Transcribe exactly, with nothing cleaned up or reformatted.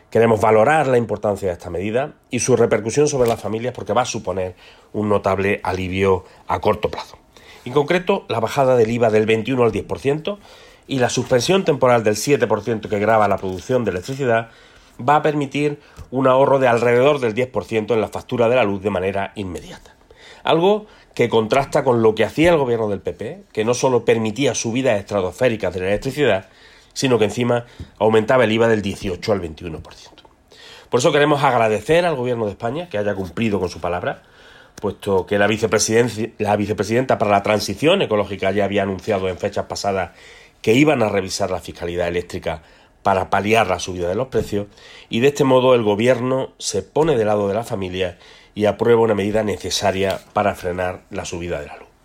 Queremos valorar la importancia de esta medida y su repercusión sobre las familias porque va a suponer un notable alivio a corto plazo. En concreto, la bajada del I V A del veintiuno al diez por ciento y la suspensión temporal del siete por ciento que grava la producción de electricidad va a permitir un ahorro de alrededor del diez por ciento en la factura de la luz de manera inmediata. Algo que contrasta con lo que hacía el gobierno del P P, que no solo permitía subidas estratosféricas de la electricidad, sino que encima aumentaba el I V A del dieciocho al veintiuno por ciento. Por eso queremos agradecer al gobierno de España que haya cumplido con su palabra, puesto que la, la vicepresidenta para la transición ecológica ya había anunciado en fechas pasadas que iban a revisar la fiscalidad eléctrica para paliar la subida de los precios, y de este modo el gobierno se pone del lado de la familia y aprueba una medida necesaria para frenar la subida de la luz.